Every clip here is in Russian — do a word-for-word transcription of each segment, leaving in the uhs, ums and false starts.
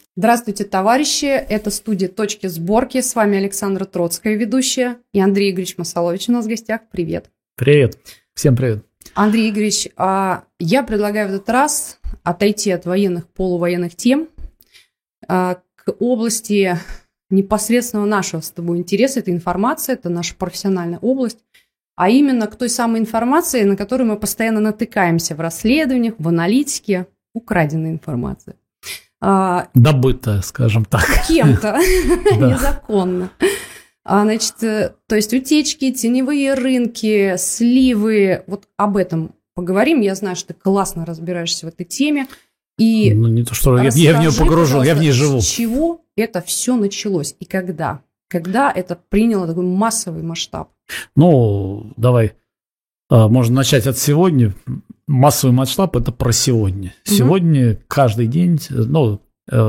Здравствуйте, товарищи! Это студия «Точки сборки». С вами Александра Троцкая, ведущая, и Андрей Игоревич Масалович у нас в гостях. Привет! Привет! Всем привет! Андрей Игоревич, я предлагаю в этот раз отойти от военных, полувоенных тем к области непосредственного нашего с тобой интереса. Это информация, это наша профессиональная область, а именно к той самой информации, на которую мы постоянно натыкаемся в расследованиях, в аналитике, украденная информация. Добытая, скажем так. Кем-то, незаконно. Значит, то есть утечки, теневые рынки, сливы, вот об этом поговорим. Я знаю, что ты классно разбираешься в этой теме. И ну, не то, что я, я в нее погружен, я в ней живу. С чего это все началось и когда? Когда это приняло такой массовый масштаб? Ну, давай, можно начать от сегодня. Массовый масштаб – это про сегодня. Угу. Сегодня каждый день, ну,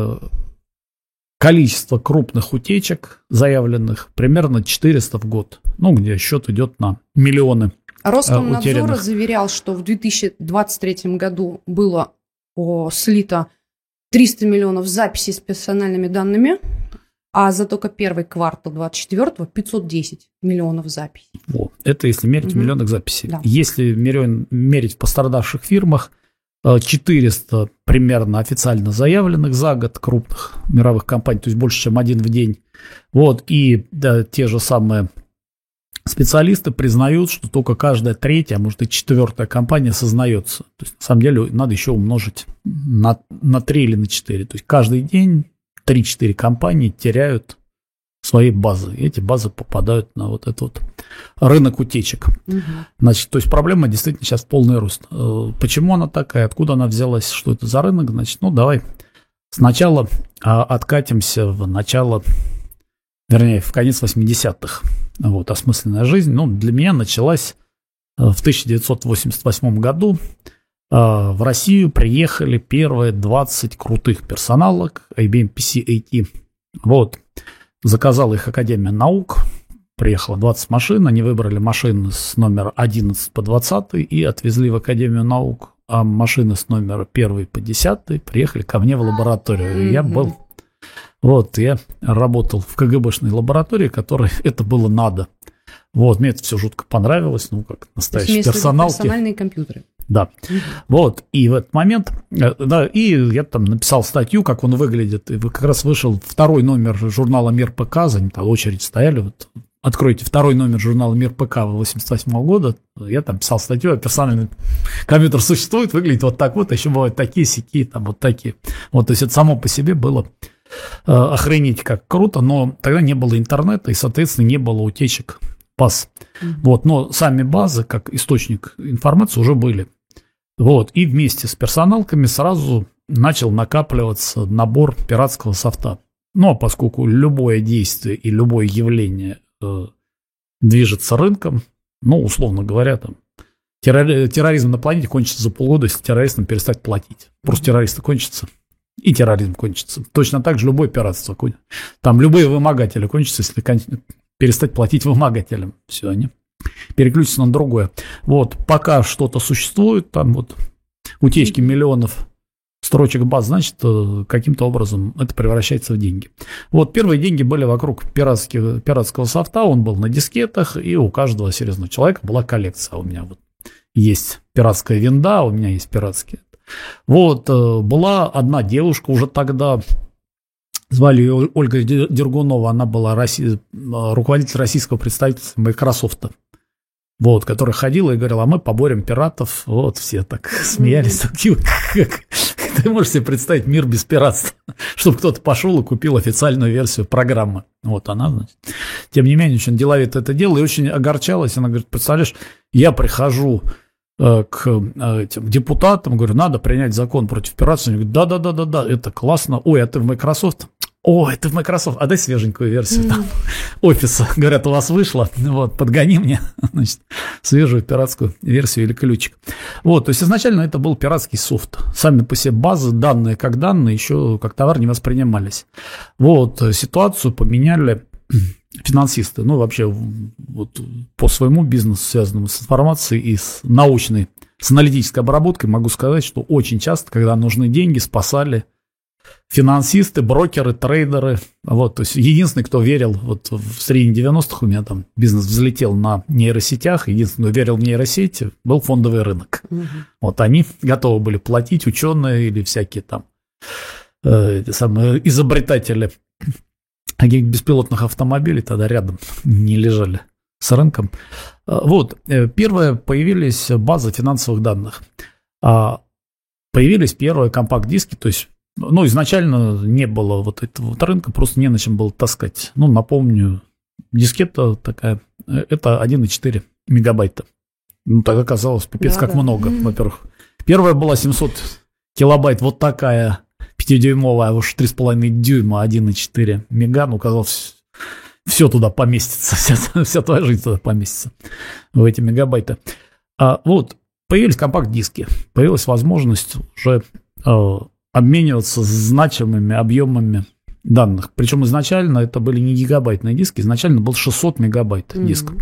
количество крупных утечек заявленных примерно четыреста в год. Ну, где счет идет на миллионы Роскомнадзор утерянных. Заверял, что в две тысячи двадцать третьем году было о, слито триста миллионов записей с персональными данными, а за только первый квартал двадцать четвёртого пятьсот десять миллионов записей. Вот. Это если мерить угу. в миллионах записей. Да. Если мерить в пострадавших фирмах, четыреста примерно официально заявленных за год крупных мировых компаний, то есть больше, чем один в день. Вот. И да, те же самые специалисты признают, что только каждая третья, а может и четвертая компания сознается. То есть на самом деле надо еще умножить на, на три или на четыре. То есть каждый день три-четыре компании теряют свои базы. И эти базы попадают на вот этот вот рынок утечек. Угу. Значит, то есть проблема действительно сейчас полный рост. Почему она такая? Откуда она взялась? Что это за рынок? Значит, ну давай сначала откатимся в начало, вернее, в конец восьмидесятых. Вот, осмысленная жизнь. Ну, для меня началась в тысяча девятьсот восемьдесят восьмом году. В Россию приехали первые двадцать крутых персоналок ай би эм пи си эй ти. Вот. Заказала их Академия наук. Приехало двадцать машин. Они выбрали машины с номера одиннадцать по двадцатый и отвезли в Академию наук. А машины с номера один по десятый приехали ко мне в лабораторию. И я был... Вот, я работал в ка гэ бэшной лаборатории, которой это было надо. Вот, мне это все жутко понравилось. Ну, как настоящий персонал. Персональные компьютеры. Да, угу. Вот, и в этот момент, да, и я там написал статью, как он выглядит, и как раз вышел второй номер журнала «Мир ПК», за ним там очередь стояли, вот, откройте второй номер журнала «Мир ПК» восемьдесят восьмого года, я там писал статью, а персональный компьютер существует, выглядит вот так вот, а еще бывают такие, сякие, там вот такие. Вот, то есть это само по себе было э, охренеть как круто, но тогда не было интернета, и, соответственно, не было утечек баз. Mm-hmm. Вот, но сами базы, как источник информации, уже были. Вот, и вместе с персоналками сразу начал накапливаться набор пиратского софта. Ну, а поскольку любое действие и любое явление э, движется рынком, ну, условно говоря, там, террори- терроризм на планете кончится за полгода, если террористам перестать платить. Просто террористы кончатся, и терроризм кончится. Точно так же любое пиратство. Там любые вымогатели кончатся, если кон- перестать платить вымогателям. Все, они переключиться на другое. Вот, пока что-то существует, там вот утечки миллионов строчек баз, значит, каким-то образом это превращается в деньги. Вот, первые деньги были вокруг пиратских, пиратского софта, он был на дискетах, и у каждого серьезного человека была коллекция. У меня вот есть пиратская винда, у меня есть пиратские. Вот, была одна девушка уже тогда, звали ее Ольга Дергунова, она была Россия, руководитель российского представительства Microsoft. Вот, которая ходила и говорила, а мы поборем пиратов. Вот, все так смеялись. Mm-hmm. Как, ты можешь себе представить мир без пиратства? Чтобы кто-то пошел и купил официальную версию программы. Вот она, значит. Тем не менее, очень деловито это делала и очень огорчалась. Она говорит, представляешь, я прихожу э, к э, этим депутатам, говорю, надо принять закон против пиратства. Они говорят, да-да-да-да, это классно. Ой, а ты в Microsoft? О, это в Microsoft, а дай свеженькую версию там, офиса. Говорят, у вас вышло, вот, подгони мне, значит, свежую пиратскую версию или ключик. Вот, то есть изначально это был пиратский софт. Сами по себе базы, данные как данные, еще как товар не воспринимались. Вот, ситуацию поменяли финансисты. Ну, вообще, вот, по своему бизнесу, связанному с информацией и с научной, с аналитической обработкой, могу сказать, что очень часто, когда нужны деньги, спасали финансисты, брокеры, трейдеры. Вот, то есть единственный, кто верил, вот в середине девяностых у меня там бизнес взлетел на нейросетях, единственный, кто верил в нейросети, был фондовый рынок. Угу. Вот они готовы были платить, ученые или всякие там э, эти самые изобретатели каких-то беспилотных автомобилей тогда рядом не лежали с рынком. Вот, первые появились базы финансовых данных. Появились первые компакт-диски, то есть, ну, изначально не было вот этого вот рынка, просто не на чем было таскать. Ну, напомню, дискета такая, это один и четыре мегабайта. Ну, так оказалось, пипец, да, как да. много, во-первых. Первая была семьсот килобайт, вот такая, пятидюймовая, а уж три с половиной дюйма, один и четыре мега, ну, казалось, все туда поместится, вся, вся твоя жизнь туда поместится, в эти мегабайты. А, вот, появились компакт-диски, появилась возможность уже э, обмениваться значимыми объемами данных. Причем изначально это были не гигабайтные диски, изначально был шестьсот мегабайт mm-hmm. диск.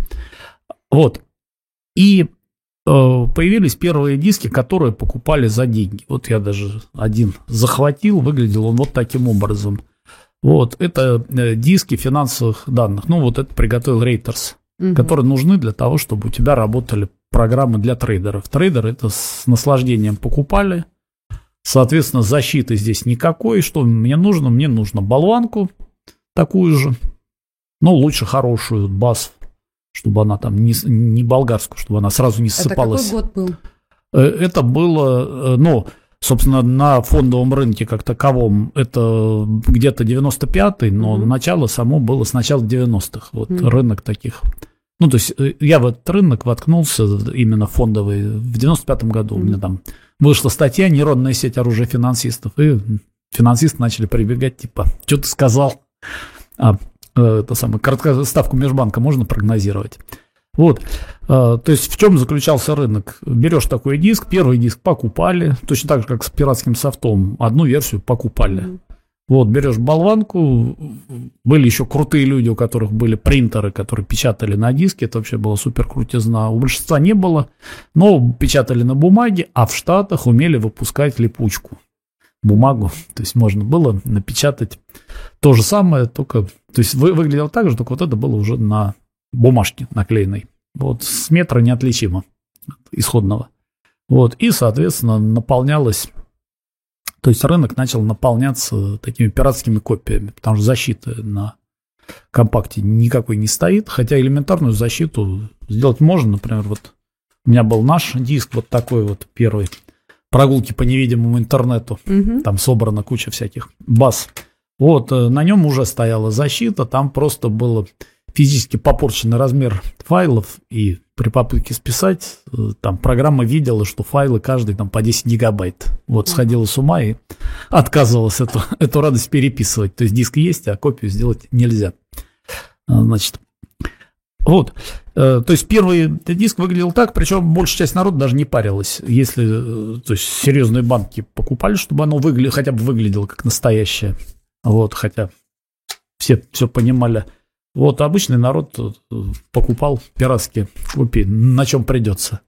Вот, и появились первые диски, которые покупали за деньги. Вот я даже один захватил, выглядел он вот таким образом. Вот, это диски финансовых данных. Ну, вот это приготовил Reuters, угу. которые нужны для того, чтобы у тебя работали программы для трейдеров. Трейдеры это с наслаждением покупали. Соответственно, защиты здесь никакой. Что мне нужно? Мне нужно болванку такую же, но лучше хорошую, бас, чтобы она там не, не болгарскую, чтобы она сразу не ссыпалась. Это какой год был? Это было, ну, собственно, на фондовом рынке как таковом это где-то девяносто пятый, но mm-hmm. начало само было с начала девяностых. Вот mm-hmm. рынок таких. Ну, то есть я в этот рынок воткнулся именно фондовый в девяносто пятом году. Mm-hmm. У меня там вышла статья «Нейронная сеть оружия финансистов», и финансисты начали прибегать, типа, что ты сказал? А, это самое, короткую ставку межбанка можно прогнозировать. Вот, то есть в чем заключался рынок? Берешь такой диск, первый диск покупали, точно так же, как с пиратским софтом, одну версию покупали. Mm-hmm. Вот, берешь болванку, были еще крутые люди, у которых были принтеры, которые печатали на диске, это вообще было супер крутизна. У большинства не было, но печатали на бумаге, а в Штатах умели выпускать липучку. Бумагу, то есть можно было напечатать то же самое, только, то есть вы, выглядело так же, только вот это было уже на бумажке наклеенной, вот с метра неотличимо от исходного, вот, и, соответственно, наполнялось, то есть рынок начал наполняться такими пиратскими копиями, потому что защиты на компакте никакой не стоит, хотя элементарную защиту сделать можно, например, вот у меня был наш диск, вот такой вот первый, прогулки по невидимому интернету, угу. там собрана куча всяких баз. Вот, на нем уже стояла защита, там просто был физически попорченный размер файлов, и при попытке списать, там программа видела, что файлы каждый там по десять гигабайт. Вот, сходила с ума и отказывалась эту, эту радость переписывать. То есть диск есть, а копию сделать нельзя. Значит, вот, то есть первый диск выглядел так, причем большая часть народа даже не парилась, если, то есть серьезные банки покупали, чтобы оно выгля... хотя бы выглядело как настоящее, вот, хотя все все понимали, вот, обычный народ покупал пиратские копии, на чем придется,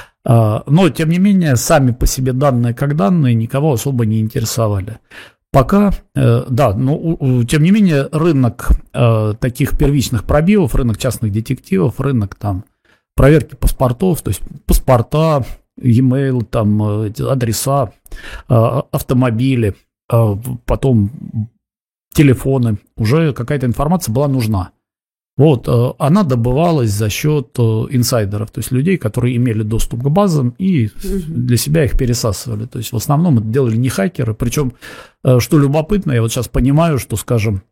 но, тем не менее, сами по себе данные как данные никого особо не интересовали. Пока, э, да, но у, у, тем не менее рынок э, таких первичных пробивов, рынок частных детективов, рынок там проверки паспортов, то есть паспорта, e-mail, там э, адреса, э, автомобили, э, потом телефоны, уже какая-то информация была нужна. Вот, э, она добывалась за счет э, инсайдеров, то есть людей, которые имели доступ к базам и для себя их пересасывали. То есть в основном это делали не хакеры, причем, э, что любопытно, я вот сейчас понимаю, что, скажем,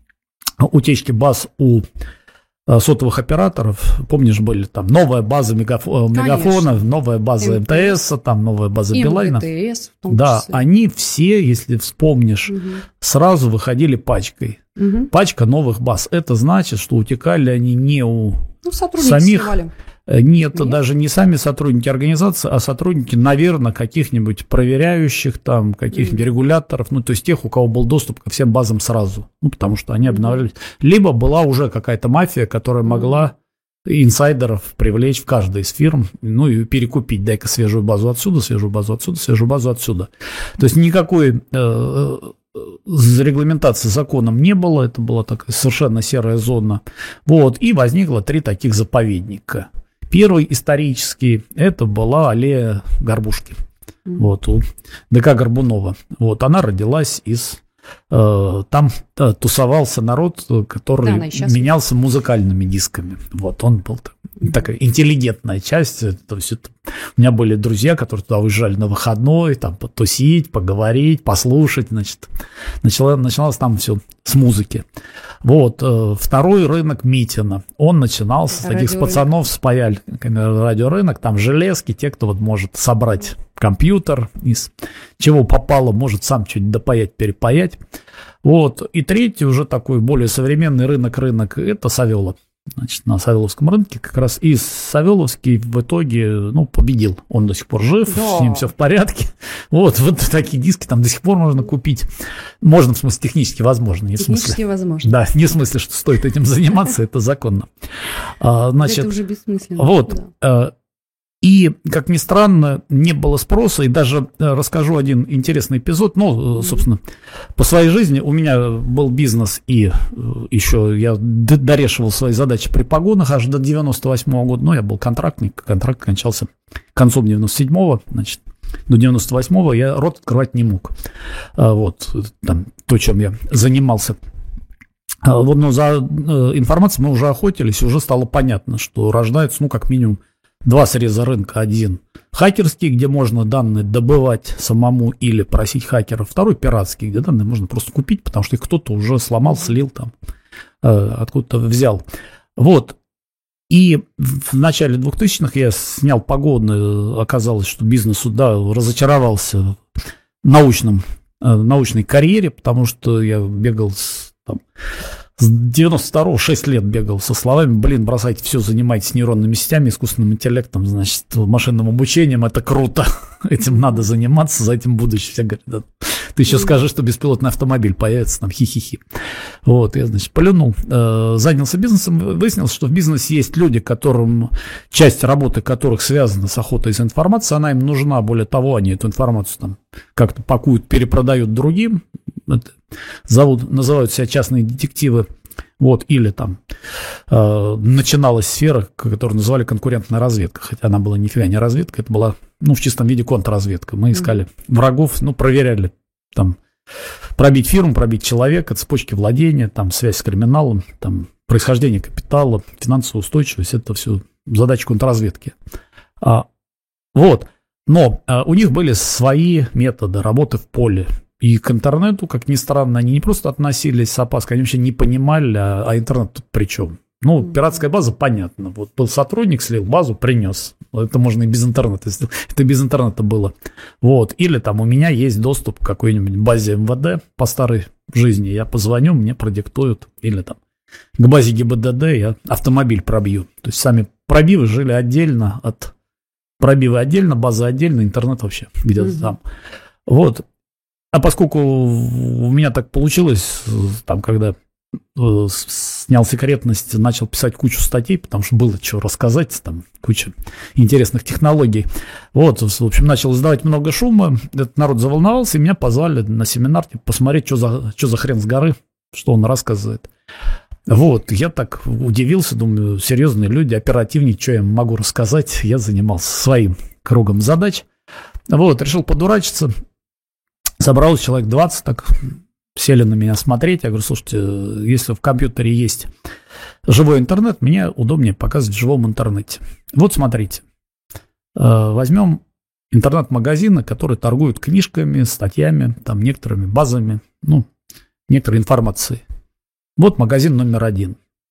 утечки баз у э, сотовых операторов, помнишь, были там новая база мегафо- Мегафона, новая база МТС, там новая база Билайна. Да, они все, если вспомнишь, угу. сразу выходили пачкой. Угу. Пачка новых баз. Это значит, что утекали они не у ну, самих, нет, нет, даже не сами сотрудники организации, а сотрудники, наверное, каких-нибудь проверяющих, там, каких-нибудь mm. регуляторов, ну, то есть тех, у кого был доступ ко всем базам сразу, ну, потому что они обновлялись. Либо была уже какая-то мафия, которая могла инсайдеров привлечь в каждой из фирм, ну, и перекупить, дай-ка свежую базу отсюда, свежую базу отсюда, свежую базу отсюда. То есть никакой... Э, регламентации законом не было, это была такая совершенно серая зона. Вот, и возникло три таких заповедника. Первый исторический, это была аллея Горбушки, mm-hmm. вот, у ДК Горбунова. Вот, она родилась из... Э, там э, тусовался народ, который да, менялся музыкальными дисками. Вот, он был mm-hmm. такая интеллигентная часть. То есть это, у меня были друзья, которые туда уезжали на выходной, там, потусить, поговорить, послушать, значит. Начало, начиналось там все с музыки. Вот, э, второй рынок Митина. Он начинался с таких с пацанов с паяльками, радиорынок, там железки, те, кто вот может собрать компьютер, из чего попало, может сам что-нибудь допаять, перепаять. Вот. И третий уже такой более современный рынок-рынок, это Савелов. Значит, на Савеловском рынке как раз. И Савеловский в итоге, ну, победил. Он до сих пор жив, да. С ним все в порядке. Вот, вот такие диски там до сих пор можно купить. Можно, в смысле, технически возможно. Не технически в смысле, возможно. Да, не в смысле, что стоит этим заниматься, это законно. Значит, это уже бессмысленно. Вот. И, как ни странно, не было спроса, и даже расскажу один интересный эпизод. Ну, собственно, по своей жизни у меня был бизнес, и еще я дорешивал свои задачи при погонах аж до девяносто восьмого года. Ну, я был контрактник, контракт кончался концом девяносто седьмого, значит, до девяносто восьмого я рот открывать не мог. Вот, там, то, чем я занимался. Вот, но за информацией мы уже охотились, и уже стало понятно, что рождаются, ну, как минимум, два среза рынка. Один хакерский, где можно данные добывать самому или просить хакера. Второй пиратский, где данные можно просто купить, потому что их кто-то уже сломал, слил там, откуда-то взял. Вот. И в начале двухтысячных я снял погоды. Оказалось, что бизнесу, да, разочаровался в научном, научной карьере, потому что я бегал с... Там, с девяносто второго шесть лет бегал со словами: блин, бросайте все, занимайтесь нейронными сетями, искусственным интеллектом, значит, машинным обучением, это круто, этим надо заниматься, за этим будущее. Все говорят: да, ты еще скажи, что беспилотный автомобиль появится, там, хи-хи-хи. Вот, я, значит, плюнул, э, занялся бизнесом, выяснилось, что в бизнесе есть люди, которым, часть работы которых связана с охотой за информацией, она им нужна, более того, они эту информацию там как-то пакуют, перепродают другим, это, зовут, называют себя частные детективы. Вот, или там э, начиналась сфера, которую называли конкурентная разведка, хотя она была нифига не разведка, это была, ну, в чистом виде контрразведка. Мы искали mm-hmm. врагов, ну, проверяли там, пробить фирму, пробить человека, цепочки владения, там, связь с криминалом, там, происхождение капитала, финансовая устойчивость, это все задача контрразведки. А, вот, но а, у них были свои методы работы в поле. И к интернету, как ни странно, они не просто относились с опаской, они вообще не понимали, а, а интернет тут при чем. Ну, пиратская база, понятно. Вот был сотрудник, слил базу, принес. Это можно и без интернета. Это без интернета было. Вот. Или там у меня есть доступ к какой-нибудь базе эм вэ дэ по старой жизни. Я позвоню, мне продиктуют. Или там к базе гэ бэ дэ дэ я автомобиль пробью. То есть сами пробивы жили отдельно от... Пробивы отдельно, база отдельно, интернет вообще где-то mm-hmm. там. Вот. А поскольку у меня так получилось, там, когда э, снял секретность, начал писать кучу статей, потому что было что рассказать, там куча интересных технологий. Вот, в общем, начал издавать много шума, этот народ заволновался, и меня позвали на семинар, типа, посмотреть, что за, что за хрен с горы, что он рассказывает. Вот, я так удивился, думаю, серьезные люди, оперативнее, что я могу рассказать, я занимался своим кругом задач. Вот, решил подурачиться. Собралось человек двадцать, так сели на меня смотреть. Я говорю: слушайте, если в компьютере есть живой интернет, мне удобнее показывать в живом интернете. Вот смотрите, возьмем интернет-магазины, которые торгуют книжками, статьями, там, некоторыми базами, ну, некоторой информацией. Вот магазин номер один.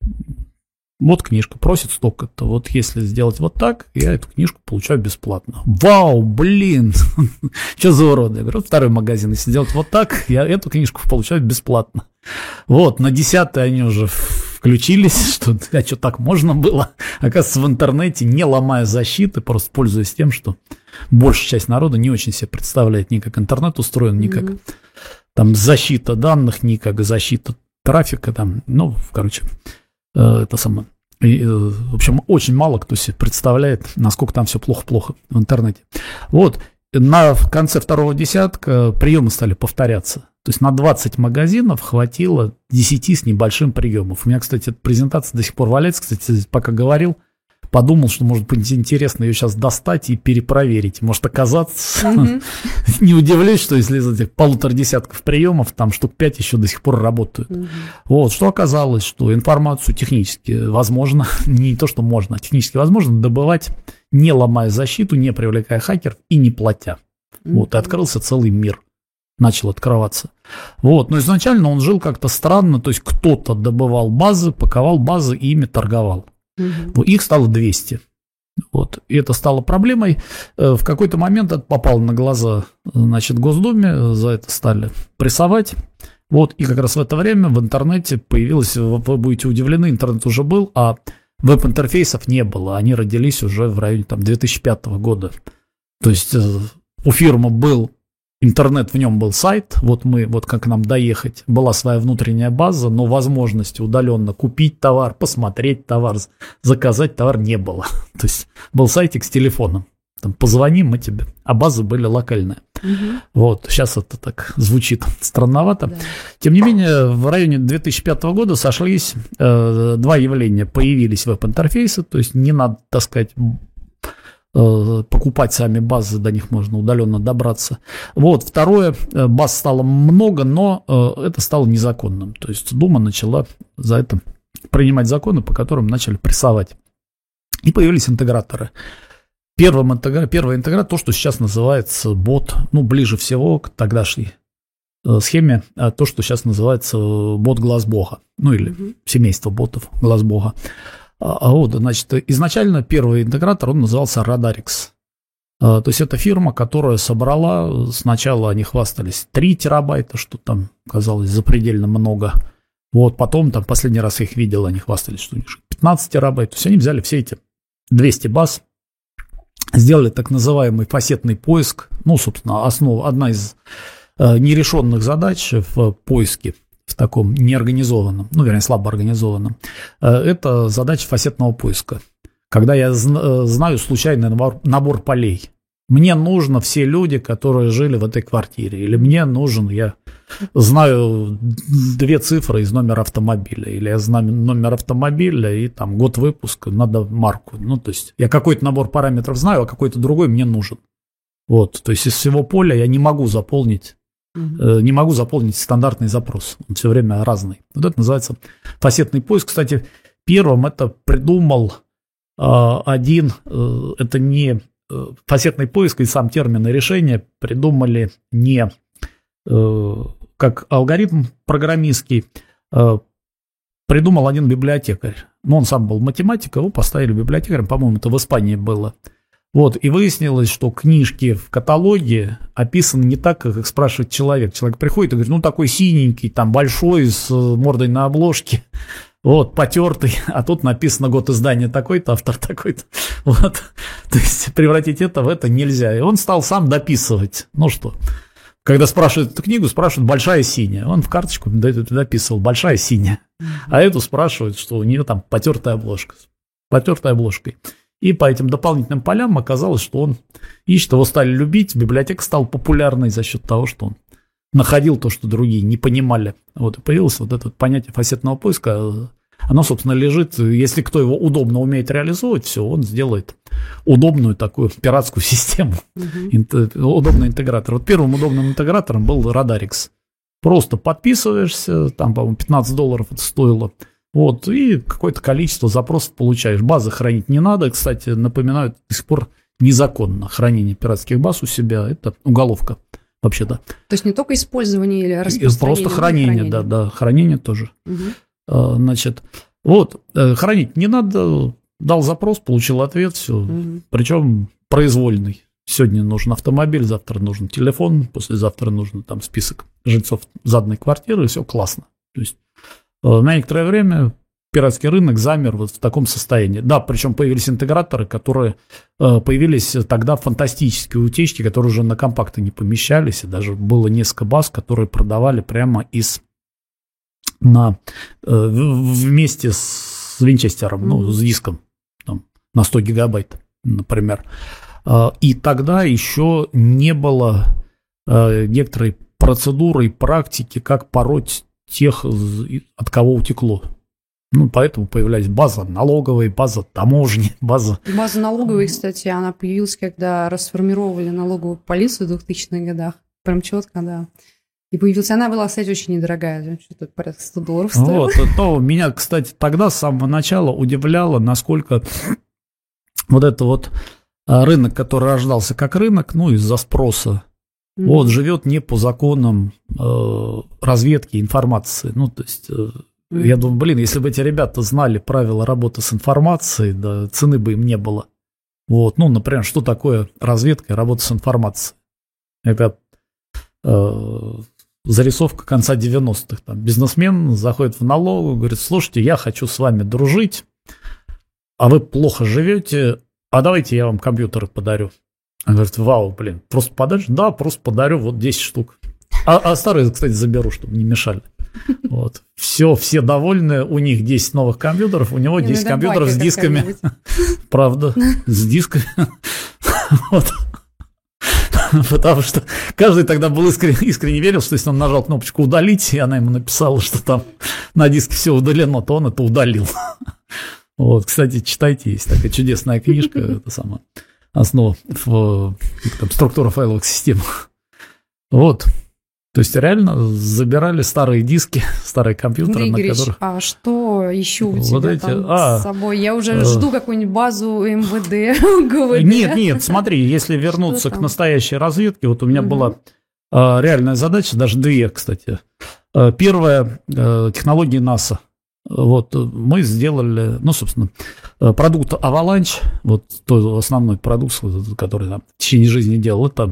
Вот книжка, просит столько-то. Вот если сделать вот так, я эту книжку получаю бесплатно. Вау, блин, что за уроды. Я говорю: второй магазин, если сделать вот так, я эту книжку получаю бесплатно. Вот, на десятый они уже включились, что, а что, так можно было? Оказывается, в интернете, не ломая защиты, просто пользуясь тем, что большая часть народа не очень себе представляет ни как интернет устроен, ни как mm-hmm. там защита данных, ни как защита трафика, там, ну, короче... Это самое. И, в общем, очень мало кто себе представляет, насколько там все плохо-плохо в интернете. Вот, на в конце второго десятка приемы стали повторяться. То есть на двадцать магазинов хватило десять с небольшим приемов. У меня, кстати, эта презентация до сих пор валяется. Кстати, пока говорил, подумал, что может быть интересно ее сейчас достать и перепроверить. Может оказаться. Mm-hmm. Не удивлюсь, что если из этих полутора десятков приемов, там штук пять еще до сих пор работают. Mm-hmm. Вот, что оказалось, что информацию технически возможно, не то, что можно, а технически возможно добывать, не ломая защиту, не привлекая хакеров и не платя. Mm-hmm. Вот, и открылся целый мир. Начал открываться. Вот, но изначально он жил как-то странно, то есть кто-то добывал базы, паковал базы и ими торговал. Угу. Их стало двести. Вот, и это стало проблемой. В какой-то момент это попало на глаза, значит, Госдуме, за это стали прессовать. Вот, и как раз в это время в интернете появилось, вы будете удивлены, интернет уже был, а веб-интерфейсов не было. Они родились уже в районе там, две тысячи пятого года. То есть у фирмы был интернет, в нем был сайт, вот мы, вот как нам доехать, была своя внутренняя база, но возможности удаленно купить товар, посмотреть товар, заказать товар не было. То есть был сайтик с телефоном, там позвони, мы тебе, а базы были локальные. Угу. Вот, сейчас это так звучит странновато. Да. Тем не менее, в районе две тысячи пятого года сошлись э, два явления. Появились веб-интерфейсы, то есть не надо, так сказать, покупать сами базы, до них можно удаленно добраться. Вот, второе, баз стало много, но это стало незаконным. То есть Дума начала за это принимать законы, по которым начали прессовать. И появились интеграторы. Первым интегра... Первый интегратор, то, что сейчас называется бот, ну, ближе всего к тогдашней схеме, то, что сейчас называется бот Глаз Бога, ну, или mm-hmm. семейство ботов Глаз Бога. А вот, значит, изначально первый интегратор, он назывался Radarix. То есть это фирма, которая собрала, сначала они хвастались три терабайта, что там казалось запредельно много. Вот, потом, там, последний раз я их видел, они хвастались, что у них пятнадцать терабайт. То есть они взяли все эти двести баз, сделали так называемый фасетный поиск. Ну, собственно, основа, одна из э, нерешенных задач в поиске в таком неорганизованном, ну, вернее, слабо организованном, это задача фасетного поиска. Когда я знаю случайный набор, набор полей, мне нужно все люди, которые жили в этой квартире, или мне нужен, я знаю две цифры из номера автомобиля, или я знаю номер автомобиля и там год выпуска, надо марку. Ну, то есть я какой-то набор параметров знаю, а какой-то другой мне нужен. Вот, то есть из всего поля я не могу заполнить Не могу заполнить стандартный запрос, он все время разный. Вот это называется фасетный поиск. Кстати, первым это придумал э, один, э, это не э, фасетный поиск, и сам термин и решение придумали не э, как алгоритм программистский, э, придумал один библиотекарь. Но он сам был математик, его поставили библиотекарем, по-моему, это в Испании было. Вот, и выяснилось, что книжки в каталоге описаны не так, как их спрашивает человек. Человек приходит и говорит, ну, такой синенький, там, большой, с мордой на обложке, вот, потертый, а тут написано год издания такой-то, автор такой-то. Вот, то есть превратить это в это нельзя. И он стал сам дописывать. Ну что, когда спрашивают эту книгу, спрашивают «большая синяя». Он в карточку дописывал «большая синяя». А эту спрашивают, что у нее там потертая обложка, потертая обложкой. И по этим дополнительным полям оказалось, что он ищет, его стали любить, библиотека стала популярной за счет того, что он находил то, что другие не понимали. Вот, и появилось вот это понятие фасетного поиска. Оно, собственно, лежит, если кто его удобно умеет реализовывать, все, он сделает удобную такую пиратскую систему, uh-huh. удобный интегратор. Вот первым удобным интегратором был Radarix. Просто подписываешься, там, по-моему, пятнадцать долларов это стоило. Вот, и какое-то количество запросов получаешь. Базы хранить не надо. Кстати, напоминаю, до сих пор незаконно хранение пиратских баз у себя. Это уголовка вообще-то. То есть не только использование или распространение? Просто хранение, хранение. да, да, хранение тоже. Угу. Значит, вот, хранить не надо. Дал запрос, получил ответ, все. Угу. Причем произвольный. Сегодня нужен автомобиль, завтра нужен телефон, послезавтра нужен там список жильцов заданной квартиры, и все классно. То есть на некоторое время пиратский рынок замер вот в таком состоянии. Да, причем появились интеграторы, которые появились тогда фантастические утечки, которые уже на компакты не помещались, и даже было несколько баз, которые продавали прямо из на, вместе с винчестером, mm-hmm. ну, с диском там, на сто гигабайт, например. И тогда еще не было некоторой процедуры и практики, как пороть тех, от кого утекло. Ну, поэтому появлялись база налоговой, база таможни, база... База налоговой, кстати, она появилась, когда расформировали налоговую полицию в двухтысячных годах. Прям четко, да. И появилась. Она была, кстати, очень недорогая. Что-то порядка сто долларов стоила. Вот, то меня, кстати, тогда с самого начала удивляло, насколько вот это вот рынок, который рождался как рынок, ну, из-за спроса, mm-hmm. вот, живет не по законам э, разведки информации. Ну, то есть... Э, Я думаю, блин, если бы эти ребята знали правила работы с информацией, да, цены бы им не было. Вот, ну, например, что такое разведка и работа с информацией? Это э, зарисовка конца девяностых. Там, бизнесмен заходит в налоговую, говорит: слушайте, я хочу с вами дружить, а вы плохо живете, а давайте я вам компьютеры подарю. Он говорит: вау, блин, просто подаришь? Да, просто подарю, вот десять штук. А, а старые, кстати, заберу, чтобы не мешали. Вот. Все, все довольны, у них десять новых компьютеров, у него десять компьютеров с дисками. Правда, с дисками. Вот. Потому что каждый тогда был искренне, искренне верил, что если он нажал кнопочку «удалить», и она ему написала, что там на диске все удалено, то он это удалил. Вот, кстати, читайте, есть такая чудесная книжка, это сама основа в там, структура файловых систем. Вот. То есть реально забирали старые диски, старые компьютеры, Андрей на Игоревич, которых... а что еще у вот тебя эти... там а, с собой? Я уже э... жду какую-нибудь базу эм вэ дэ, ГУВД. Нет, нет, смотри, если вернуться к настоящей разведке, вот у меня угу. была э, реальная задача, даже две, кстати. Э, первая э, – технологии НАСА. Вот мы сделали, ну, собственно, продукт Avalanche, вот тот основной продукт, который там, в течение жизни делал, это...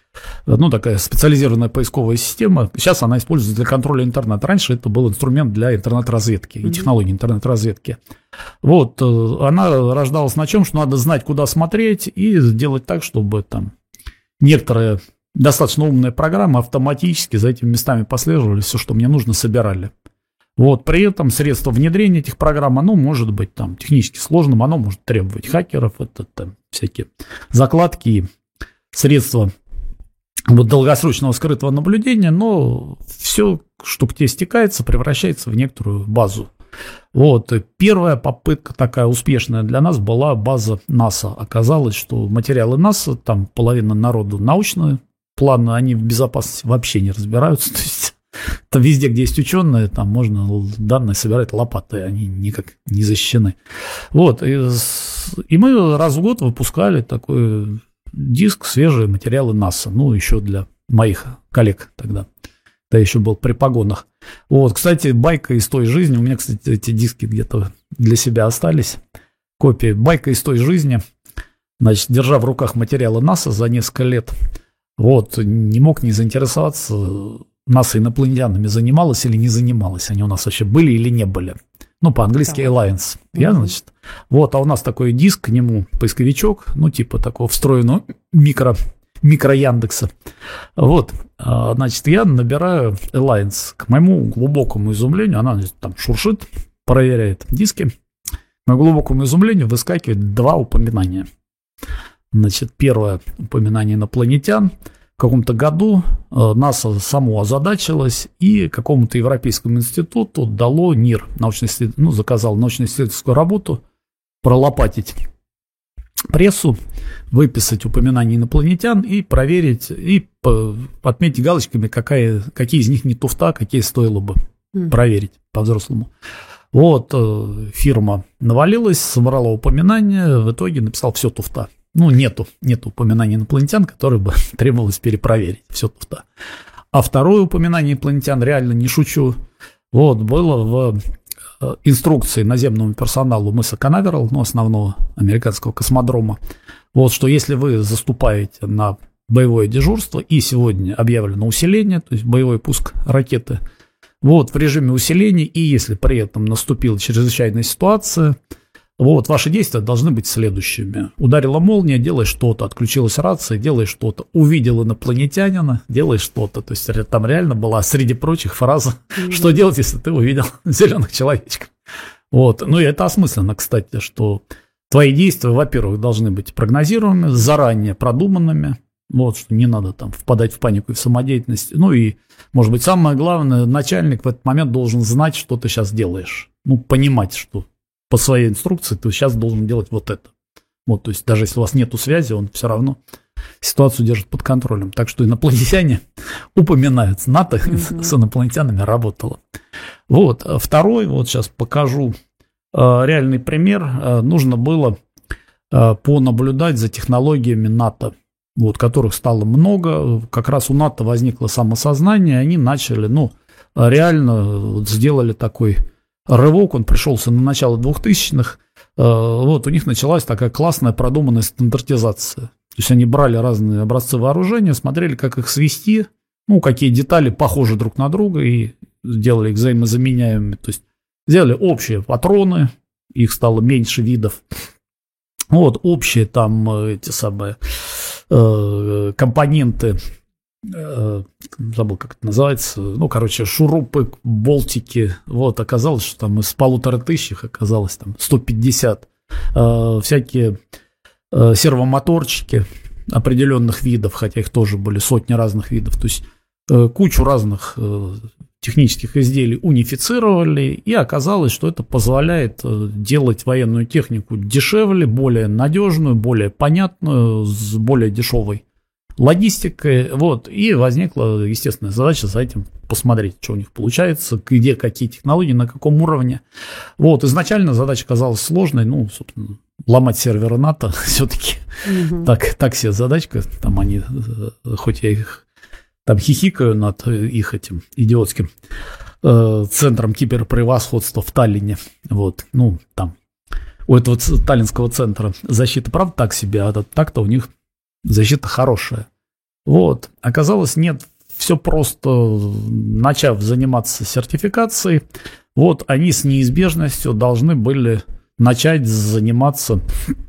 Ну, такая специализированная поисковая система. Сейчас она используется для контроля интернета. Раньше это был инструмент для интернет-разведки и технологий интернет-разведки. Вот, она рождалась на чем, что надо знать, куда смотреть, и сделать так, чтобы там некоторые достаточно умные программы автоматически за этими местами послеживали, все, что мне нужно, собирали. Вот, при этом средство внедрения этих программ, оно может быть там технически сложным, оно может требовать хакеров, это там всякие закладки, средства вот долгосрочного скрытого наблюдения, но все, что к тебе стекается, превращается в некоторую базу. Вот, и первая попытка такая успешная для нас была база НАСА. Оказалось, что материалы НАСА, там половина народу научные планы, они в безопасности вообще не разбираются. То есть там везде, где есть ученые, там можно данные собирать лопатой, они никак не защищены. Вот, и, и мы раз в год выпускали такой... диск, свежие материалы НАСА, ну, еще для моих коллег тогда, да, еще был при погонах. Вот, кстати, байка из той жизни, у меня, кстати, эти диски где-то для себя остались, копии, байка из той жизни, значит, держа в руках материалы НАСА за несколько лет, вот, не мог не заинтересоваться, НАСА инопланетянами занималась или не занималась, они у нас вообще были или не были. Ну, по-английски Alliance. Я, значит, вот, а у нас такой диск, к нему поисковичок, ну, типа такого встроенного микро, микро Яндекса. Вот, значит, я набираю Alliance. К моему глубокому изумлению, она, значит, там шуршит, проверяет диски. К моему глубокому изумлению выскакивает два упоминания. Значит, первое упоминание инопланетян. В каком-то году НАСА само озадачилось и какому-то европейскому институту дало НИР, научно, ну, заказал научно-исследовательскую работу, пролопатить прессу, выписать упоминания инопланетян и проверить, и отметить галочками, какая, какие из них не туфта, какие стоило бы mm. проверить по-взрослому. Вот, фирма навалилась, собрала упоминания, в итоге написал все туфта. Ну, нету, нету упоминаний инопланетян, которые бы требовалось перепроверить. Все туфта. А второе упоминание инопланетян, реально не шучу, вот, было в инструкции наземному персоналу мыса Канаверал, ну, основного американского космодрома, вот, что если вы заступаете на боевое дежурство, и сегодня объявлено усиление, то есть боевой пуск ракеты, вот, в режиме усиления, и если при этом наступила чрезвычайная ситуация, вот, ваши действия должны быть следующими. Ударила молния, делай что-то, отключилась рация, делай что-то, увидел инопланетянина, делай что-то. То есть там реально была среди прочих фраза, mm-hmm. что делать, если ты увидел зеленых человечков. Вот, ну и это осмысленно, кстати, что твои действия, во-первых, должны быть прогнозируемыми, заранее продуманными. Вот, что не надо там впадать в панику и в самодеятельность. Ну и, может быть, самое главное, начальник в этот момент должен знать, что ты сейчас делаешь. Ну, понимать, что по своей инструкции ты сейчас должен делать вот это. Вот, то есть даже если у вас нету связи, он все равно ситуацию держит под контролем. Так что инопланетяне упоминают. НАТО mm-hmm. с инопланетянами работало. Вот. Второй, вот сейчас покажу реальный пример. Нужно было понаблюдать за технологиями НАТО, вот, которых стало много. Как раз у НАТО возникло самосознание, они начали, ну, реально вот, сделали такой рывок, он пришелся на начало двухтысячных. Вот, у них началась такая классная продуманная стандартизация. То есть они брали разные образцы вооружения, смотрели, как их свести, ну, какие детали похожи друг на друга, и сделали их взаимозаменяемыми. То есть сделали общие патроны, их стало меньше видов. Вот, общие там эти самые э, компоненты, э, забыл, как это называется, ну, короче, шурупы, болтики. Вот, оказалось, что там из полутора тысяч их оказалось там сто пятьдесят. Э, всякие э, сервомоторчики определенных видов, хотя их тоже были сотни разных видов. То есть э, кучу разных э, технических изделий унифицировали, и оказалось, что это позволяет делать военную технику дешевле, более надежную, более понятную, с более дешевой логистикой. Вот. И возникла естественная задача за этим посмотреть, что у них получается, где какие технологии, на каком уровне. Вот. Изначально задача казалась сложной, ну, собственно, ломать серверы НАТО все-таки угу. так, так себе задачка. Там они, хоть я их там хихикаю над их этим идиотским э, центром киберпревосходства в Таллине. Вот, ну, там, у этого таллинского центра защита, правда, так себе, а так-то у них защита хорошая. Вот, оказалось, нет, все просто, начав заниматься сертификацией, вот, они с неизбежностью должны были начать заниматься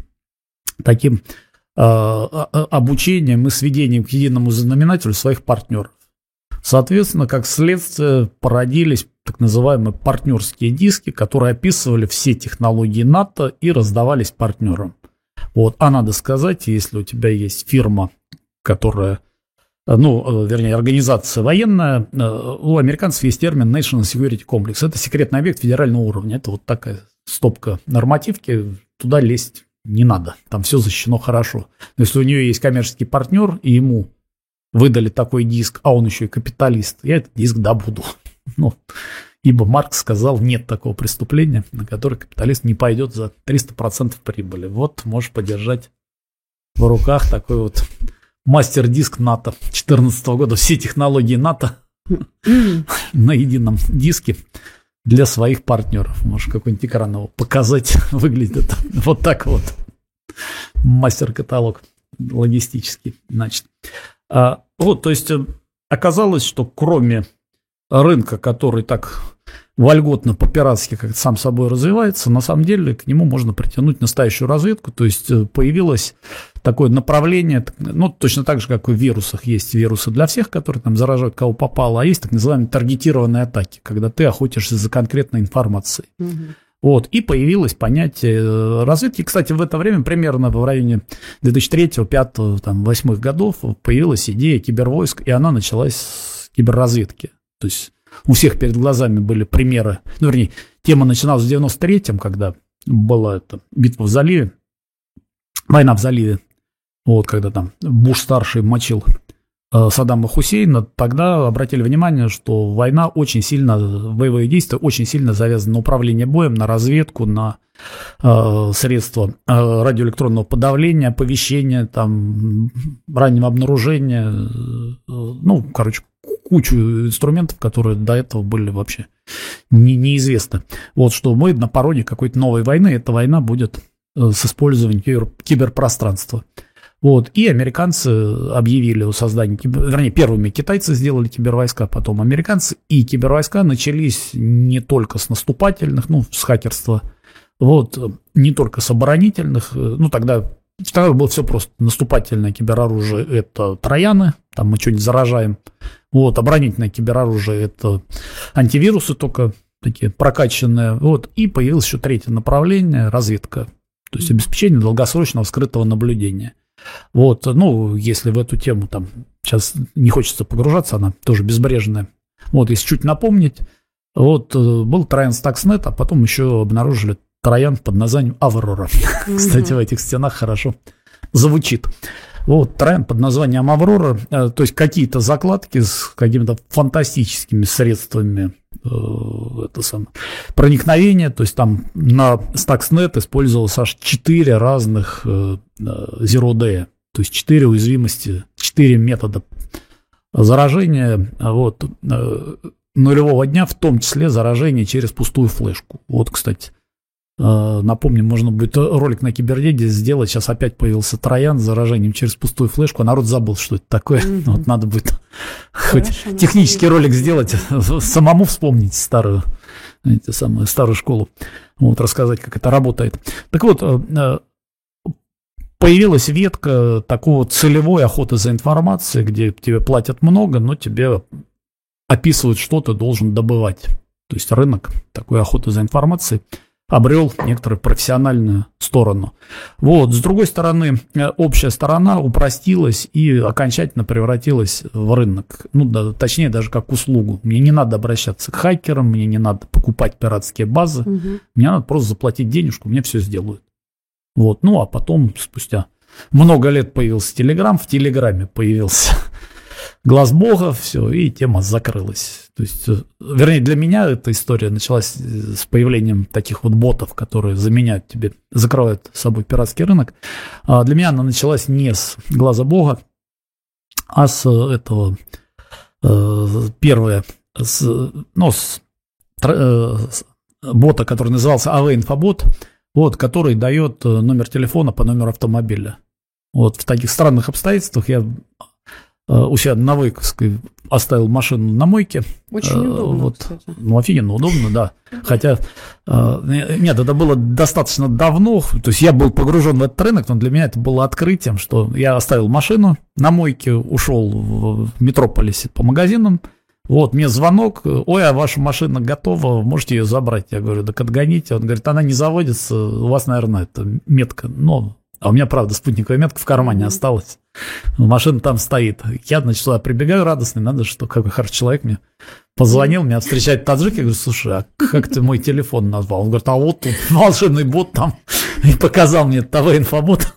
таким обучением и сведением к единому знаменателю своих партнеров. Соответственно, как следствие, породились так называемые партнерские диски, которые описывали все технологии НАТО и раздавались партнерам. Вот. А надо сказать, если у тебя есть фирма, которая, ну, вернее, организация военная, у американцев есть термин National Security Complex. Это секретный объект федерального уровня. Это вот такая стопка нормативки, туда лезть не надо, там все защищено хорошо. Но если у нее есть коммерческий партнер, и ему выдали такой диск, а он еще и капиталист, я этот диск добуду. Ну, ибо Маркс сказал, нет такого преступления, на которое капиталист не пойдет за триста процентов прибыли. Вот, можешь подержать в руках такой вот мастер-диск НАТО две тысячи четырнадцатого года. Все технологии НАТО на едином диске для своих партнеров. Может, какой-нибудь экран его показать. Выглядит это вот так вот. Мастер-каталог логистический, значит. А, вот, то есть, оказалось, что кроме рынка, который так вольготно по-пиратски как сам собой развивается, на самом деле к нему можно притянуть настоящую разведку. То есть, появилось такое направление, ну, точно так же, как и в вирусах. Есть вирусы для всех, которые там заражают кого попало, а есть так называемые таргетированные атаки, когда ты охотишься за конкретной информацией. Угу. Вот, и появилось понятие разведки. Кстати, в это время, примерно в районе две тысячи третьего, две тысячи пятого, две тысячи восьмого годов появилась идея кибервойск, и она началась с киберразведки. То есть у всех перед глазами были примеры, ну, вернее, тема начиналась в девяносто третьем, когда была эта битва в заливе, война в заливе, вот, когда там Буш-старший мочил э, Саддама Хусейна, тогда обратили внимание, что война очень сильно, боевые действия очень сильно завязаны на управление боем, на разведку, на э, средства э, радиоэлектронного подавления, оповещения, там, раннего обнаружения, э, ну, короче, кучу инструментов, которые до этого были вообще не, неизвестны. Вот что мы на пороге какой-то новой войны, эта война будет с использованием кибер, киберпространства. Вот. И американцы объявили о создании, вернее, первыми китайцы сделали кибервойска, потом американцы, и кибервойска начались не только с наступательных, ну, с хакерства, вот, не только с оборонительных, ну, тогда, тогда было все просто. Наступательное кибероружие – это трояны, там мы что-нибудь заражаем, вот, оборонительное кибероружие – это антивирусы только такие прокачанные, вот, и появилось еще третье направление – разведка. То есть обеспечение долгосрочного скрытого наблюдения. Вот, ну, если в эту тему там сейчас не хочется погружаться, она тоже безбрежная. Вот, если чуть напомнить, вот был троян Stuxnet, а потом еще обнаружили троян под названием Аврора. Mm-hmm. Кстати, в этих стенах хорошо звучит. Вот, троян под названием Аврора, то есть какие-то закладки с какими-то фантастическими средствами э, это самое, проникновения, то есть там на Stuxnet использовалось аж четыре разных э, Zero Day, то есть четыре уязвимости, четыре метода заражения, вот, э, нулевого дня, в том числе заражение через пустую флешку. Вот, кстати. Напомню, можно будет ролик на Кибердеде сделать. Сейчас опять появился троян с заражением через пустую флешку. А народ забыл, что это такое. Mm-hmm. Вот надо будет Хорошо, хоть технический ролик сделать, самому вспомнить старую, эти самые, старую школу. Вот, рассказать, как это работает. Так вот, появилась ветка такого целевой охоты за информацией, где тебе платят много, но тебе описывают, что ты должен добывать. То есть рынок такой охоты за информацией обрел некоторую профессиональную сторону. Вот. С другой стороны, общая сторона упростилась и окончательно превратилась в рынок. Ну, да, точнее, даже как услугу. Мне не надо обращаться к хакерам, мне не надо покупать пиратские базы, угу. Мне надо просто заплатить денежку, мне все сделают. Вот. Ну, а потом, спустя много лет появился Телеграм, в Телеграме появился глаз Бога, все, и тема закрылась. То есть, вернее, для меня эта история началась с появлением таких вот ботов, которые заменяют тебе, закрывают собой пиратский рынок. А для меня она началась не с глаза Бога, а с этого э, первое, с, ну, с, э, с бота, который назывался эй ви Инфобот, вот, который дает номер телефона по номеру автомобиля. Вот в таких странных обстоятельствах я у себя на Выковской оставил машину на мойке. Очень удобно, вот. Кстати. Ну, офигенно удобно, да. Хотя, нет, это было достаточно давно, то есть я был погружен в этот рынок, но для меня это было открытием, что я оставил машину на мойке, ушел в Метрополисе по магазинам, вот, мне звонок, ой, а ваша машина готова, можете ее забрать. Я говорю, так отгоните. Он говорит, она не заводится, у вас, наверное, это метка, но... А у меня, правда, спутниковая метка в кармане осталась. Машина там стоит. Я, значит, сюда прибегаю радостный. Надо, что какой хороший человек мне позвонил, меня встречает таджик. Я говорю, слушай, а как ты мой телефон назвал? Он говорит, а вот тут волшебный бот там. И показал мне эй ви Инфобот.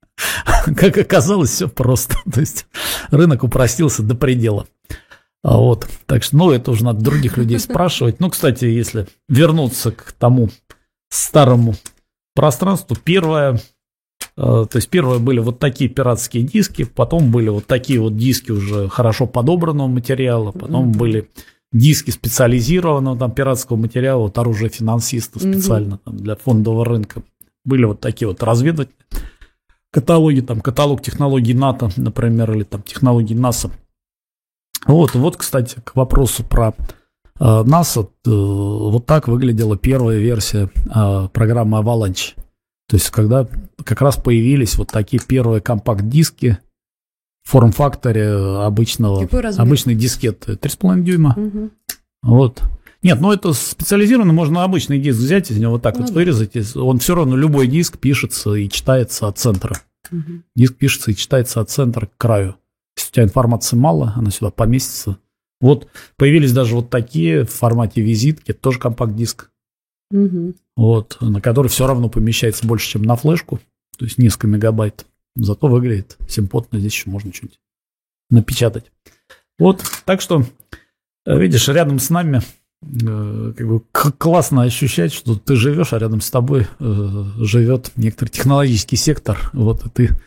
Как оказалось, все просто. То есть рынок упростился до предела. А вот. Так что, ну, это уже надо других людей спрашивать. Ну, кстати, если вернуться к тому старому пространству, первое... То есть первые были вот такие пиратские диски, потом были вот такие вот диски уже хорошо подобранного материала, потом mm-hmm. были диски специализированного там пиратского материала, вот оружие финансистов специально mm-hmm. там, для фондового рынка. Были вот такие вот разведывательные каталоги, там каталог технологий НАТО, например, или там технологий НАСА. Вот, вот, кстати, к вопросу про э, НАСА, э, вот так выглядела первая версия э, программы Avalanche. То есть, когда как раз появились вот такие первые компакт-диски в форм-факторе обычного, обычной дискеты три с половиной дюйма. Угу. Вот. Нет, ну это специализированно, можно обычный диск взять, из него вот так ну, вот да. вырезать. Он все равно, любой диск пишется и читается от центра. Угу. Диск пишется и читается от центра к краю. Если у тебя информации мало, она сюда поместится. Вот появились даже вот такие в формате визитки, это тоже компакт-диск. Угу. Вот, на который все равно помещается больше, чем на флешку, то есть несколько мегабайт, зато выглядит симпотно, здесь еще можно что-нибудь напечатать. Вот, так что, видишь, рядом с нами э, как бы классно ощущать, что ты живешь, а рядом с тобой э, живет некоторый технологический сектор, вот, и ты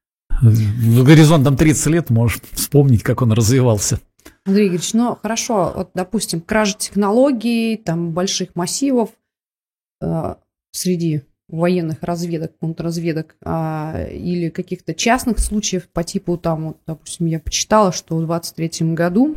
в горизонтом тридцать лет можешь вспомнить, как он развивался. Андрей Игоревич, ну хорошо, вот, допустим, кража технологий, там больших массивов э, среди военных разведок, контрразведок э, или каких-то частных случаев по типу, там, вот, допустим, я почитала, что в двадцать третьем году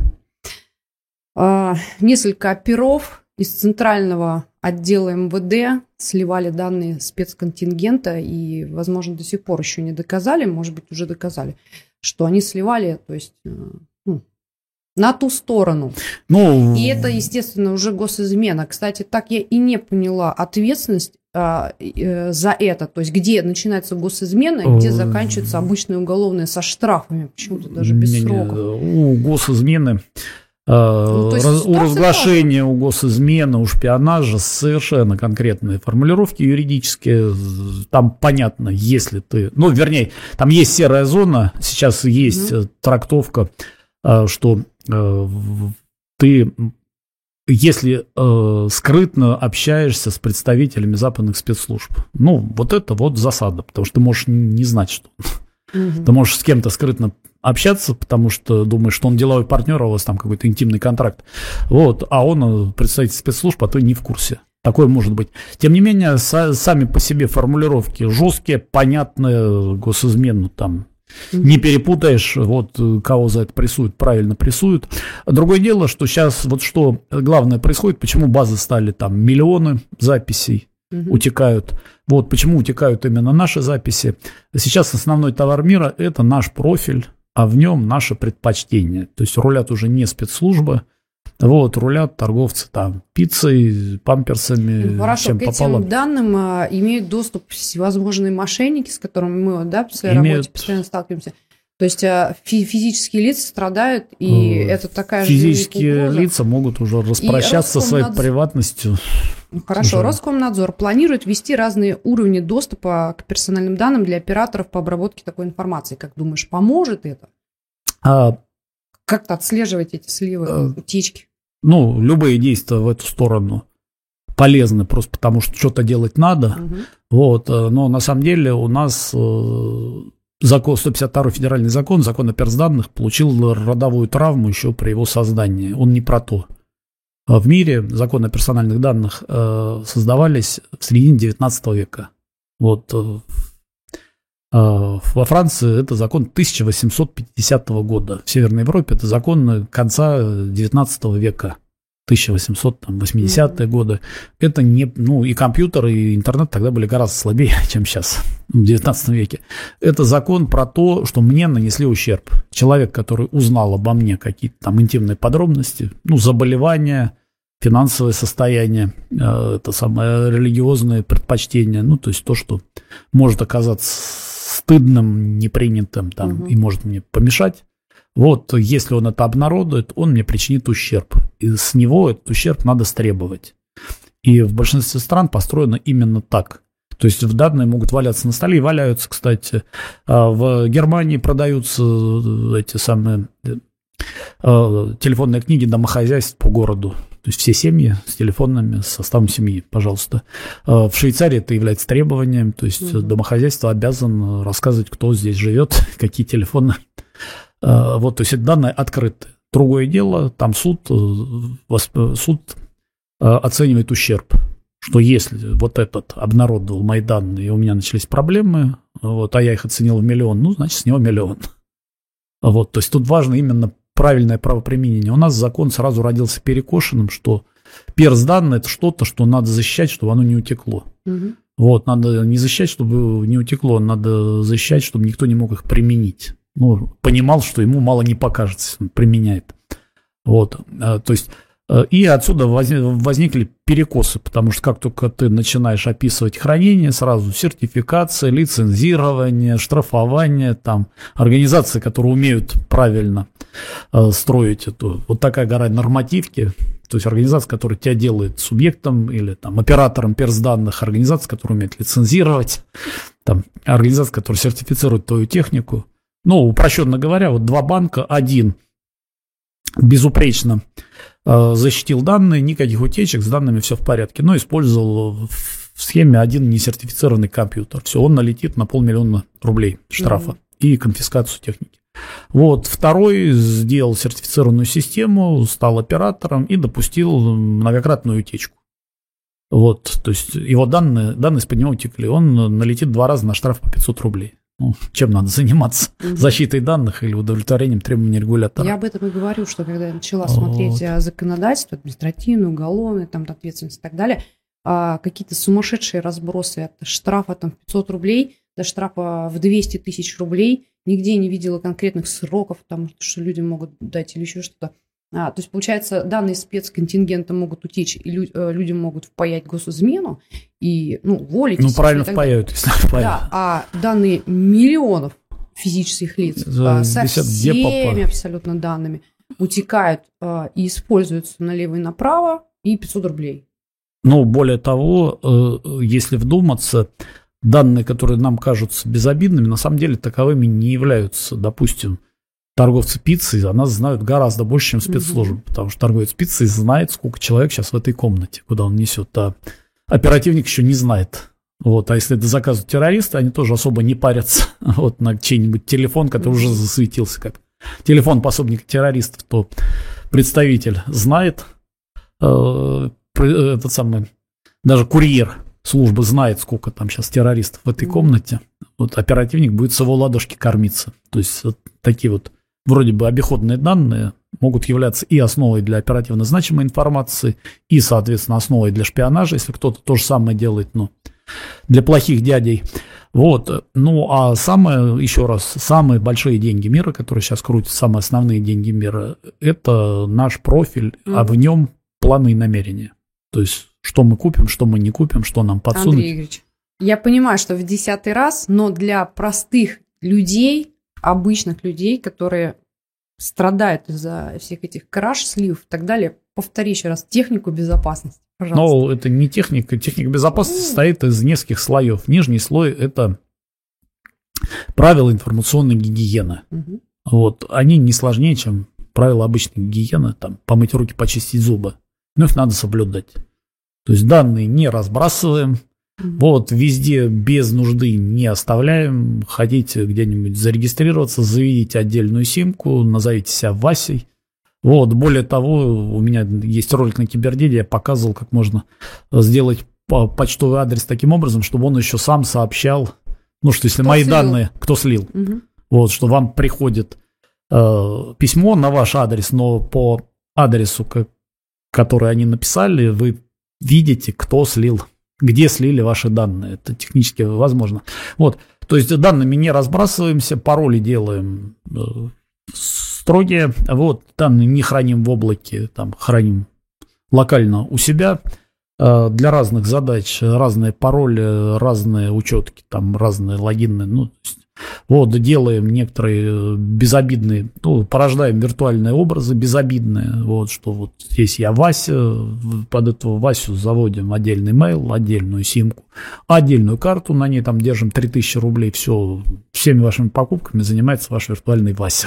э, несколько оперов из центрального отдела эм вэ дэ сливали данные спецконтингента и, возможно, до сих пор еще не доказали, может быть, уже доказали, что они сливали, то есть... Э, на ту сторону. Ну, и это, естественно, уже госизмена. Кстати, так я и не поняла ответственность а, э, за это. То есть, где начинается госизмена, и где заканчивается обычное уголовное со штрафами. Почему-то даже без не, срока. У госизмены, ну, раз, у разглашения, у госизмены, у шпионажа совершенно конкретные формулировки юридические. Там понятно, если ты... Ну, вернее, там есть серая зона, сейчас есть угу. трактовка, что э, ты, если э, скрытно общаешься с представителями западных спецслужб, ну, вот это вот засада, потому что ты можешь не знать, что угу. ты можешь с кем-то скрытно общаться, потому что думаешь, что он деловой партнер, а у вас там какой-то интимный контракт, вот, а он представитель спецслужб, а ты не в курсе. Такое может быть. Тем не менее, са- сами по себе формулировки жесткие, понятные, госизмену там не перепутаешь, вот кого за это прессуют, правильно прессуют. Другое дело, что сейчас вот что главное происходит, почему базы стали там миллионы записей угу. утекают. Вот почему утекают именно наши записи. Сейчас основной товар мира – это наш профиль, а в нем наше предпочтение. То есть рулят уже не спецслужбы, вот, рулят торговцы там пиццей, памперсами, хорошо, чем к попало. этим данным а, имеют доступ всевозможные мошенники, с которыми мы да, в своей имеют... работе постоянно сталкиваемся. То есть а, фи- физические лица страдают, и э, это такая же физические угроза. Лица могут уже распрощаться со своей приватностью. Хорошо, уже. Роскомнадзор планирует ввести разные уровни доступа к персональным данным для операторов по обработке такой информации. Как думаешь, поможет это? А... Как-то отслеживать эти сливы, а... утечки? Ну, любые действия в эту сторону полезны, просто потому что что-то делать надо. Угу. Вот, но на самом деле у нас закон, сто пятьдесят второй федеральный закон, закон о персданных, получил родовую травму еще при его создании. Он не про то. В мире законы о персональных данных создавались в середине девятнадцатого века. Вот. Во Франции это закон тысяча восемьсот пятидесятого года. В Северной Европе это закон конца девятнадцатого века, тысяча восемьсот восьмидесятые mm-hmm. годы. Это не, ну, и компьютеры, и интернет тогда были гораздо слабее, чем сейчас, в девятнадцатом веке. Это закон про то, что мне нанесли ущерб. Человек, который узнал обо мне какие-то там интимные подробности, ну, заболевания, финансовое состояние, это самое религиозное предпочтение, ну, то есть то, что может оказаться стыдным, непринятым там, угу. и может мне помешать. Вот, если он это обнародует, он мне причинит ущерб. И с него этот ущерб надо стребовать. И в большинстве стран построено именно так. То есть данные могут валяться на столе, и валяются, кстати. В Германии продаются эти самые телефонные книги домохозяйств по городу. То есть все семьи с телефонами, с составом семьи, пожалуйста. В Швейцарии это является требованием, то есть угу. домохозяйство обязано рассказывать, кто здесь живет, какие телефоны. Вот, то есть это данные открыты. Другое дело, там суд, суд оценивает ущерб, что если вот этот обнародовал мои данные, и у меня начались проблемы, вот, а я их оценил в миллион, ну, значит, с него миллион. Вот, то есть тут важно именно правильное правоприменение. У нас закон сразу родился перекошенным, что персданные – это что-то, что надо защищать, чтобы оно не утекло. Угу. Вот, надо не защищать, чтобы не утекло, надо защищать, чтобы никто не мог их применить. Ну, понимал, что ему мало не покажется, если он применяет. Вот, то есть, и отсюда возникли перекосы, потому что как только ты начинаешь описывать хранение, сразу сертификация, лицензирование, штрафование, там, организации, которые умеют правильно строить эту, вот такая гора нормативки, то есть организация, которая тебя делает субъектом или там оператором персданных, организация, которая умеет лицензировать, там, организация, которая сертифицирует твою технику. Ну, упрощенно говоря, вот два банка, один безупречно э, защитил данные, никаких утечек, с данными все в порядке, но использовал в схеме один несертифицированный компьютер. Все, он налетит на полмиллиона рублей штрафа mm-hmm. и конфискацию техники. Вот, второй сделал сертифицированную систему, стал оператором и допустил многократную утечку. Вот, то есть его данные, данные из-под него утекли, он налетит два раза на штраф по пятьсот рублей. Ну, чем надо заниматься? Угу. Защитой данных или удовлетворением требований регулятора? Я об этом и говорю, что когда я начала смотреть вот. законодательство, административное, уголовное, там, ответственность и так далее, а, какие-то сумасшедшие разбросы от штрафа там, пятьсот рублей до штрафа в двести тысяч рублей. Нигде не видела конкретных сроков, там, что люди могут дать или еще что-то. А, то есть, получается, данные спецконтингента могут утечь, и лю- люди могут впаять госизмену и, ну, волить. Ну, правильно впаяют, если впаяют. Да, а данные миллионов физических лиц а, со всеми абсолютно данными утекают а, и используются налево и направо, и пятьсот рублей. Ну, более того, э, если вдуматься, данные, которые нам кажутся безобидными, на самом деле таковыми не являются. Допустим, торговцы пиццей о нас знают гораздо больше, чем спецслужбы, угу. потому что торговец пиццей знает, сколько человек сейчас в этой комнате, куда он несет, а оперативник еще не знает. Вот, а если это заказывают террористы, они тоже особо не парятся вот, на чей-нибудь телефон, который уже засветился как телефон пособника террористов, то представитель знает, э, этот самый, даже курьер службы знает, сколько там сейчас террористов в этой комнате. Вот оперативник будет с его ладошки кормиться. То есть вот такие вот вроде бы обиходные данные могут являться и основой для оперативно значимой информации, и, соответственно, основой для шпионажа, если кто-то то же самое делает, но для плохих дядей. Вот. Ну, а самое, еще раз, самые большие деньги мира, которые сейчас крутят, самые основные деньги мира, это наш профиль, mm-hmm. а в нем планы и намерения. То есть, что мы купим, что мы не купим, что нам подсунуть. Андрей Игоревич, я понимаю, что в десятый раз, но для простых людей, обычных людей, которые страдают из-за всех этих краж, слив и так далее, повтори еще раз технику безопасности, пожалуйста. Но это не техника. Техника безопасности состоит из нескольких слоев. Нижний слой – это правила информационной гигиены. Угу. Вот. Они не сложнее, чем правила обычной гигиены, там, помыть руки, почистить зубы. Но их надо соблюдать. То есть данные не разбрасываем, mm-hmm. вот, везде без нужды не оставляем. Хотите где-нибудь зарегистрироваться, заведите отдельную симку, назовите себя Васей. Вот, более того, у меня есть ролик на Кибердеде, я показывал, как можно сделать почтовый адрес таким образом, чтобы он еще сам сообщал, ну, что если кто мои слил? данные, кто слил, mm-hmm. вот, что вам приходит э, письмо на ваш адрес, но по адресу, как которые они написали, вы видите, кто слил, где слили ваши данные. Это технически возможно. Вот. То есть данными не разбрасываемся, пароли делаем э, строгие. Вот. Данные не храним в облаке, там, храним локально у себя. Э, для разных задач разные пароли, разные учетки, там, разные логины. Ну, то есть, вот, делаем некоторые безобидные, ну, порождаем виртуальные образы безобидные, вот, что вот здесь я Вася, под этого Васю заводим отдельный мейл, отдельную симку, отдельную карту, на ней там держим три тысячи рублей, все, всеми вашими покупками занимается ваш виртуальный Вася.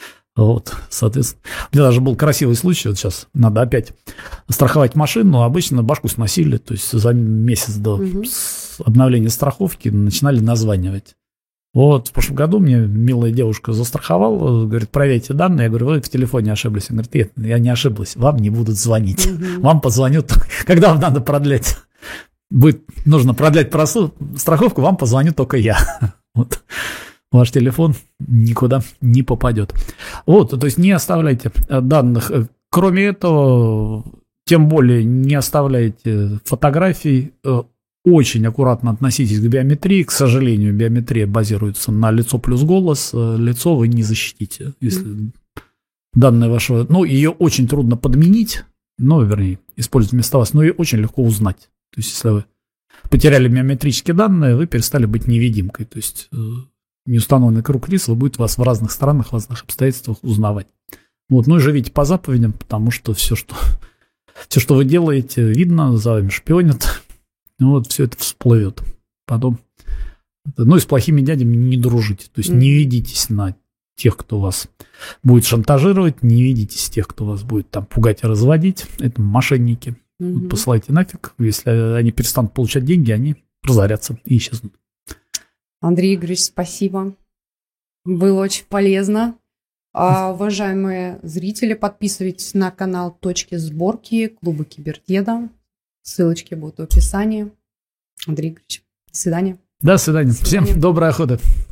Вот, соответственно, у меня даже был красивый случай, вот сейчас надо опять страховать машину, но обычно башку сносили, то есть за месяц до угу. обновления страховки начинали названивать. Вот, в прошлом году мне милая девушка застраховала, говорит, проверьте данные. Я говорю, вы в телефоне ошиблись. Она говорит, нет, я не ошиблась, вам не будут звонить. Mm-hmm. Вам позвонят, когда вам надо продлять. Будет нужно продлять просу, страховку, вам позвоню только я. Вот. Ваш телефон никуда не попадет. Вот, то есть не оставляйте данных. Кроме этого, тем более не оставляйте фотографий. Очень аккуратно относитесь к биометрии. К сожалению, биометрия базируется на лицо плюс голос. Лицо вы не защитите, если mm. данные вашего... Ну, ее очень трудно подменить, ну, вернее, использовать вместо вас, но ее очень легко узнать. То есть, если вы потеряли биометрические данные, вы перестали быть невидимкой. То есть, неустановленный круг лиц, вы будете вас в разных странах, в разных обстоятельствах узнавать. Вот, ну и живите по заповедям, потому что все, что, все, что вы делаете, видно, за вами шпионят. Вот, все это всплывет. Потом, ну и с плохими дядями не дружите. То есть, mm-hmm. не ведитесь на тех, кто вас будет шантажировать, не ведитесь тех, кто вас будет там пугать и разводить. Это мошенники. Mm-hmm. Посылайте нафиг. Если они перестанут получать деньги, они разорятся и исчезнут. Андрей Игоревич, спасибо. Было очень полезно. А, уважаемые зрители, подписывайтесь на канал «Точки сборки» клуба Кибердеда. Ссылочки будут в описании. Андрей Игоревич, до свидания. До свидания. До свидания. Всем доброй охоты.